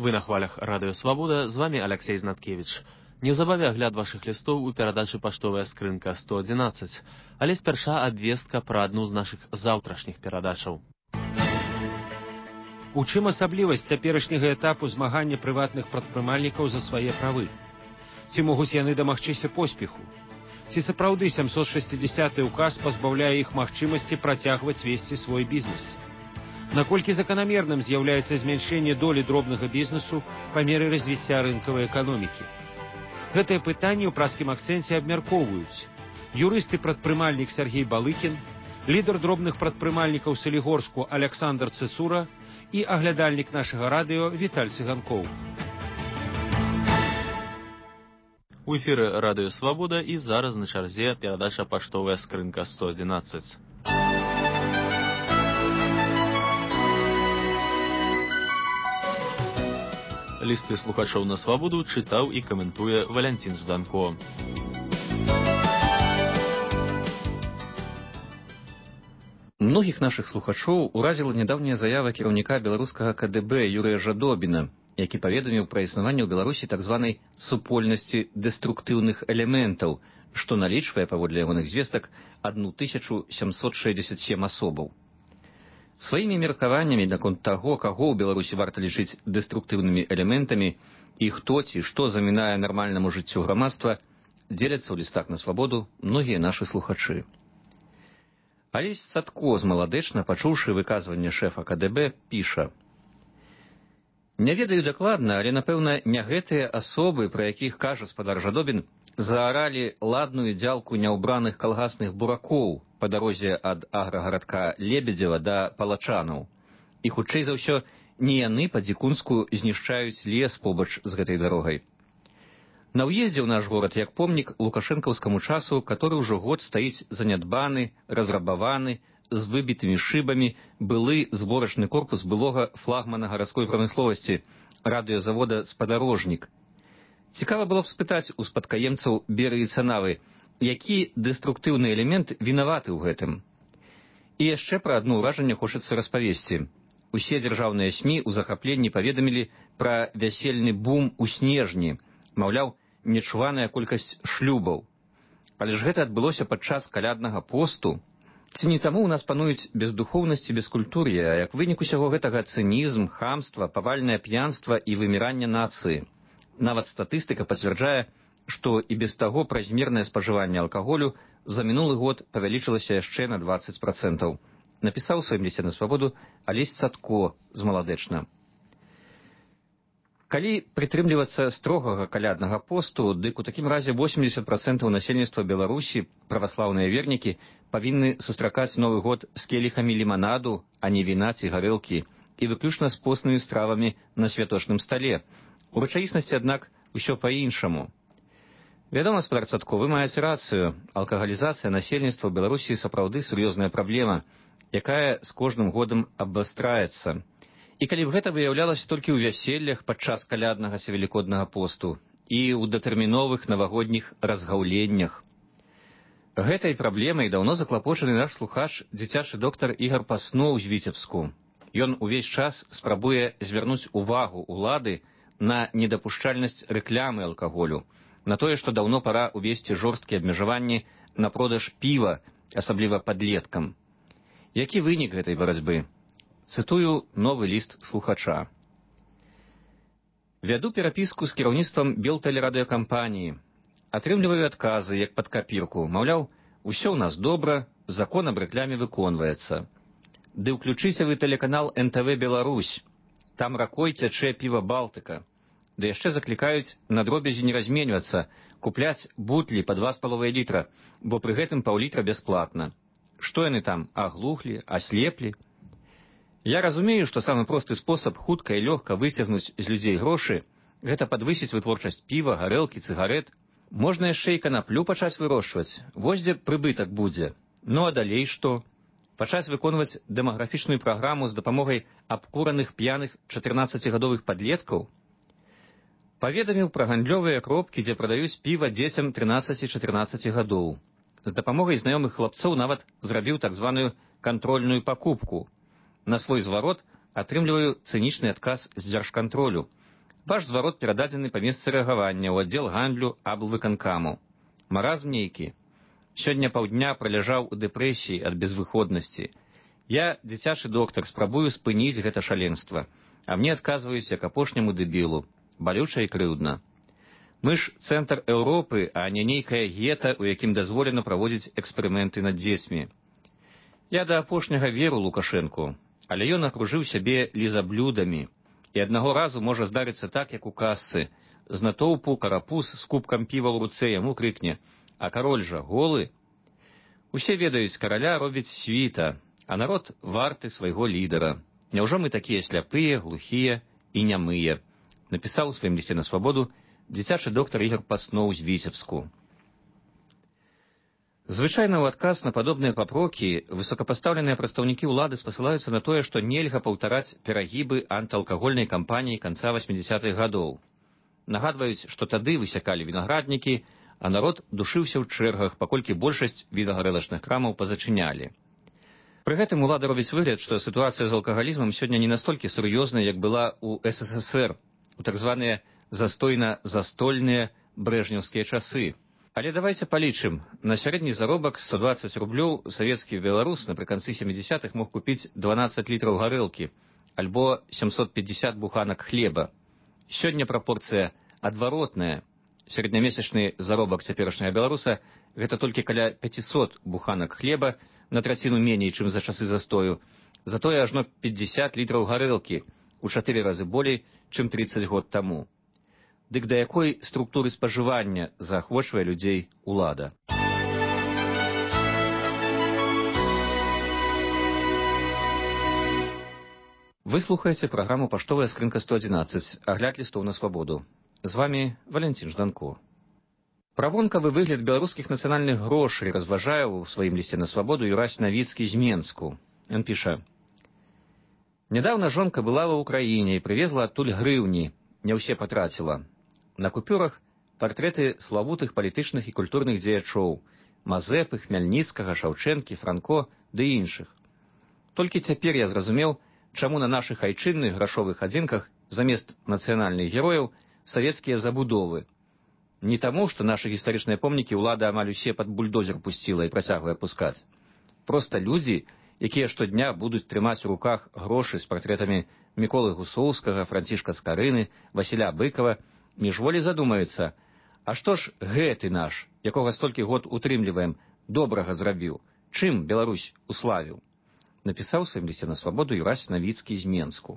Вы на хвалях Радыё Свабода, з вами Алексей Знаткевич. Неўзабаве агляд вашых лістоў у перадачы «Паштовая скрынка 111», але спярша абвестка пра адну з нашых заўтрашніх перадачаў. У чым асаблівасць цяперашняга этапу змагання прыватных прадпрымальнікаў за свае правы? Ці могуць яны дамагчыся поспеху? Ці сапраўды 760-й указ пазбаўляе іх магчымасці працягваць весці свой бізнес? Наколькі заканамерным з'яўляецца змяншэнне долі дробнага бізнесу па меры развіцця рынкавай эканомікі? Гэтае пытанне ў праскім акцэнце абмяркоўваюць юрыст і прадпрымальнік Сергей Балыкін, лідар дробных прадпрымальнікаў Салігорску Аляксандр Цыцура і аглядальнік нашага радыё Віталь Цыганкоў. У эфіры Радыё Свабода і зараз на чарзе перадача «Паштовая скрынка 111». Лісты слухачоў на Свабоду чытаў і каментуе Валянцін Жданко. Многіх нашых слухачоў уразіла нядаўняя заява кіраўніка беларускага КДБ Юрыя Жадобіна, які паведаміў пра існаванне ў Беларусі так званай супольнасці дэструктыўных элементаў, што налічвае, паводле ягоных звестак, 1767 асобаў. Сваімі меркаваннямі наконт таго, каго ў Беларусі варта лічыць дэструктыўнымі элементамі і хто ці што замінае нармальнаму жыццю грамадства, дзеляцца ў лістах на Свабоду многія нашы слухачы. Алесь Цатко з Маладэчна, пачуўшы выказванне шэфа КДБ, піша: «Не ведаю дакладна, але, напэўна, не гэтыя асобы, пра якіх кажа спадар Жадобін, зааралі ладную дзялку няўбраных калгасных буракоў па дарозе ад аграгарадка Лебедзева да Палачанаў. І, хутчэй за ўсё, не яны па-дзікунску знішчаюць лес побач з гэтай дарогай. На ўездзе ў наш горад як помнік лукашэнкаўскаму часу, который ўжо год стаіць занядбаны, разрабаваны, з выбітымі шыбамі, былы зборачны корпус былога флагмана гарадской прамысловасці, радыёзавода «Спадарожнік». Цікава было б спытаць у спадкаемцаў Беры і Цанавы, які дэструктыўны элемент вінаваты ў гэтым. І яшчэ пра адно ўражанне хочацца распавесці. Усе дзяржаўныя СМІ ў захапленні паведамілі пра вясельны бум у снежні, маўляў, нечуваная колькасць шлюбаў. Але ж гэта адбылося падчас каляднага посту. Ці не таму ў нас пануюць бездухоўнасць і бескультур'е, а як вынік усяго гэтага цынізм, хамства, павальнае п'янства і выміранне нацыі. Нават статыстыка пацвярджае, што і без таго празмернае спажыванне алкаголю за мінулы год павялічылася яшчэ на 20%. Напісаў у сваім лісце на Свабоду Алесь Цатко з Маладэчна. Калі прытрымлівацца строгага каляднага посту, дык у такім разе 80% насельніцтва Беларусі, праваслаўныя вернікі, павінны сустракаць Новы год з келіхамі ліманаду, а не віна ці гарэлкі, і выключна з постнымі стравамі на святочным стале. У рэчаіснасці, аднак, усё па-іншаму. Вядома, спадар Цатко, вы маеце рацыю. Алкагалізацыя насельніцтва ў Беларусі сапраўды сур'ёзная праблема, якая з кожным годам абвастраецца. І калі б гэта выяўлялася толькі ў вяселлях падчас каляднага ці велікоднага посту і ў датэрміновых навагодніх разгаўленнях. Гэтай праблемай даўно заклапочаны наш слухач, дзіцячы доктар Ігар Пасноў з Віцебску. Ён увесь час спрабуе звярнуць увагу ўлады на недапушчальнасць рэклямы алкаголю, на тое, што даўно пара ўвесці жорсткія абмежаванні на продаж піва, асабліва падлеткам. Які вынік гэтай барацьбы? Цытую новы ліст слухача. «Вяду перапіску з кіраўніцтвам Белтэлерадыёкампаніі. Атрымліваю адказы, як пад капірку. Маўляў, усё ў нас добра, закон аб рэкляме выконваецца. Ды ўключыце вы тэлеканал НТВ Беларусь. Там ракой цячэ піва Балтыка. Ды яшчэ заклікаюць на дробязі не разменьвацца, купляць бутлі па 2,5 літра, бо пры гэтым паўлітра бясплатна. Што яны там, аглухлі, аслеплі? Я разумею, што самы просты спосаб хутка і лёгка выцягнуць з людзей грошы – гэта падвысіць вытворчасць піва, гарэлкі, цыгарэт. Можна яшчэ і канаплю пачаць вырошчваць. Вось дзе прыбытак будзе. Ну а далей што? Пачаць выконваць дэмаграфічную праграму з дапамогай абкураных п'яных 14гадовых падлеткаў? Паведаміў пра гандлёвыя кропкі, дзе прадаюць піва дзецям 13-14 гадоў. З дапамогай знаёмых хлапцоў нават зрабіў так званую кантрольную пакупку. На свой зварот атрымліваю цынічны адказ з дзяржкантролю. Ваш зварот перададзены па месцы рэагавання ў аддзел гандлю аблвыканкаму. Маразм нейкі. Сёння паўдня праляжаў у дэпрэсіі ад безвыходнасці. Я, дзіцячы доктар, спрабую спыніць гэта шаленства, а мне адказваюць як апошняму дэбілу. Балюча і крыўдна. Мы ж цэнтр Еўропы, а не нейкае гета, у якім дазволена праводзіць эксперыменты над дзецьмі. Я да апошняга веру Лукашэнку, але ён акружыў сябе лізаблюдамі. І аднаго разу можа здарыцца так, як у казцы. З натоўпу карапуз з кубкам піва ў руцэ яму крыкне: «А кароль жа голы!» Усе ведаюць, караля робіць світа, а народ варты свайго лідара. Няўжо мы такія сляпыя, глухія і нямыя? Напісаў у сваім лісце на свабоду дзіцячы доктар Ігор Пасноў з Віцебску. Звычайна ў адказ на падобныя папрокі высокапастаўленыя прадстаўнікі ўлады спасылаюцца на тое, што нельга паўтараць перагібы антыалкагольнай кампаніі канца 80-х гадоў. Нагадваюць, што тады высякалі вінаграднікі, а народ душыўся ў чэргах, паколькі большасць вінагарэлачных крамаў пазачынялі. Пры гэтым улада робіць выгляд, што сітуацыя з алкагалізмам сёння не настолькі сур'ёзная, як была ў СССР, у так званыя застойна-застольныя брэжнеўскія часы. Але давайце палічым. На сярэдні заробак 120 рублёў савецкі беларус напрыканцы 70-х мог купіць 12 літраў гарэлкі альбо 750 буханак хлеба. Сёння прапорцыя адваротная. Сярэднямесячны заробак цяперашняга беларуса – гэта толькі каля 500 буханак хлеба, на траціну меней, чым за часы застою. Затое ажно 50 літраў гарэлкі, у 4 разы болей, чым 30 год таму. Дык да якой структуры спажывання заахвочвае людзей улада? Вы слухаеце праграму «Паштовая скрынка 111», агляд лістоў на свабоду. З вами Валентин Жданко. Пра вонкавы выгляд беларускіх нацыянальных грошай разважае ў сваім лісце на свабоду Юрась Навіцкі з Менску. Ён піша: «Нядаўна жонка была ва ўкраіне і прывезла адтуль грыўні, не ўсе патраціла. На купюрах партрэты славутых палітычных і культурных дзеячоў: Мазэпы, Хмяльніцкага, Шаўчэнкі, Франко ды іншых. Толькі цяпер я зразумеў, чаму на нашых айчынных грашовых адзінках замест нацыянальных герояў савецкія забудовы. Не таму, што нашы гістарычныя помнікі ўлада амаль усе пад бульдозер пусціла і працягвае пускаць. Проста людзі, якія штодня будуць трымаць у руках грошы з партрэтамі Міколы Гусоўскага, Францішка Скарыны, Васіля Быкава, міжволі задумаюцца: а што ж гэты наш, якога столькі год утрымліваем, добрага зрабіў, чым Беларусь уславіў? Напісаў у сваім лісце на свабоду Юрась Навіцкі з Менску.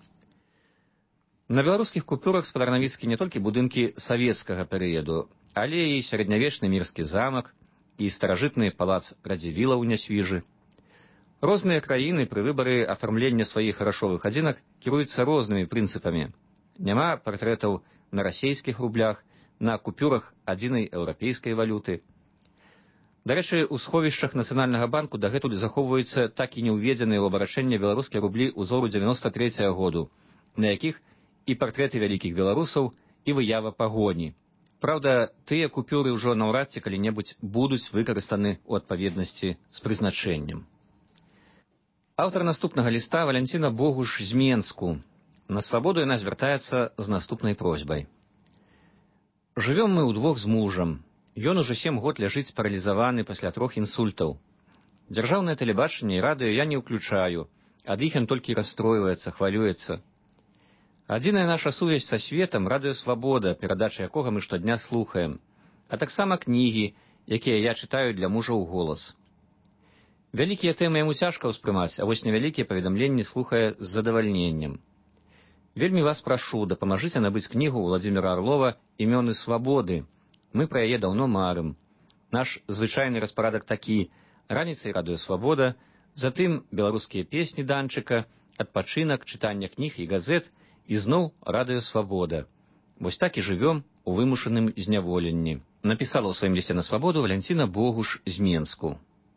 На беларускіх купюрах спадар Навіцкі не толькі будынкі савецкага перыяду, але і сярэднявечны мірскі замак, і старажытны палац Радзівіла ў Нясвіжы. Розныя краіны пры выбары афармлення сваіх грашовых адзінак кіруюцца рознымі прынцыпамі. Няма партрэтаў на расейскіх рублях, на купюрах адзінай еўрапейскай валюты. Дарэчы, у сховішчах Нацыянальнага банку дагэтуль захоўваюцца так і не ўведзеныя ў абарачэнне беларускія рублі ўзору 93-го году, на якіх і партрэты вялікіх беларусаў, і выява пагоні. Праўда, тыя купюры ўжо наўрад ці калі-небудзь будуць выкарыстаны ў адпаведнасці з прызначэннем. Аўтар наступнага ліста Валянціна Богуш з Менску. На свабоду яна звяртаецца з наступнай просьбай. Жывём мы ўдвох з мужам. Ён ужо 7 год ляжыць паралізаваны пасля 3 інсультаў. Дзяржаўнае тэлебачанне і радыё я не ўключаю, ад іх ён толькі расстройваецца, хвалюецца. Адзіная наша сувязь са светам — радыё «Свабода», перадача якога мы штодня слухаем, а таксама кнігі, якія я чытаю для мужа ў голас. Вялікія тэмы яму цяжка ўспрымаць, а вось невялікія паведамленні слухае з задавальненнем. Вельмі вас прашу, дапамажыце набыць кнігу Владзіміра Арлова «Імёны свабоды». Мы пра яе даўно марым. Наш звычайны распарадак такі: раніцай радыё «Свабода», затым беларускія песні Данчыка, адпачынак, чытанне кніг і газет, і зноў радыё «Свабода». Вось так і жывём у вымушаным зняволенні. Напісала ў сваім лісце на свабоду Валянціна Богуш з Менску.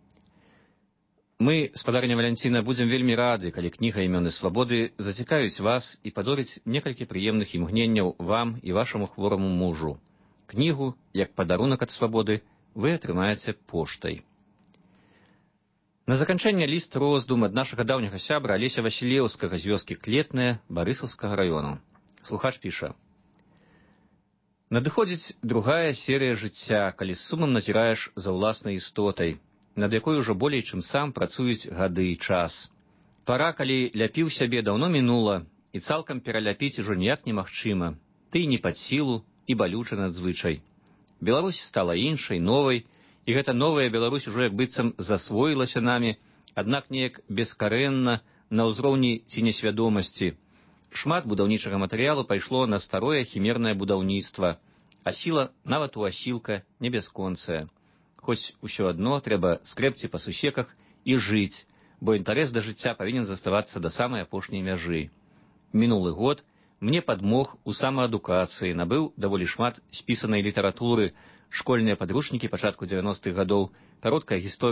Мы, спадарня Валянціна, будзем вельмі рады, калі кніга «Імёны свабоды» зацікавіць вас і падорыць некалькі прыемных імгненняў вам і вашаму хвораму мужу. Кнігу, як падарунак ад свабоды, вы атрымаеце поштай. На заканчэнне ліст роздум ад нашага даўняга сябра Алеся Васілеўскага з вёскі Клетная Барысаўскага раёну. Слухач піша: надыходзіць другая серыя жыцця, калі з сумам назіраеш за ўласнай істотай, над якой ужо болей, чым сам працуюць гады і час. Пара, калі ляпіў сябе, даўно мінула, і цалкам пераляпіць ужо ніяк немагчыма. Ты не пад сілу і балюча надзвычай. Беларусь стала іншай, новай, і гэта новая Беларусь ужо як быццам засвоілася намі, аднак неяк бескарэнна, на ўзроўні ці несвядомасці. Шмат будаўнічага матэрыялу пайшло на старое хімернае будаўніцтва, а сіла нават у асілка не бясконцая. Хоць усё адно трэба скрэбці па сусеках і жыць, бо інтарэс да жыцця павінен заставацца да самай апошняй мяжы. Мінулы год мне падмог у самаадукацыі, набыў даволі шмат спісанай літаратуры, школьныя падручнікі пачатку 90-х гадоў, кароткая гісторыя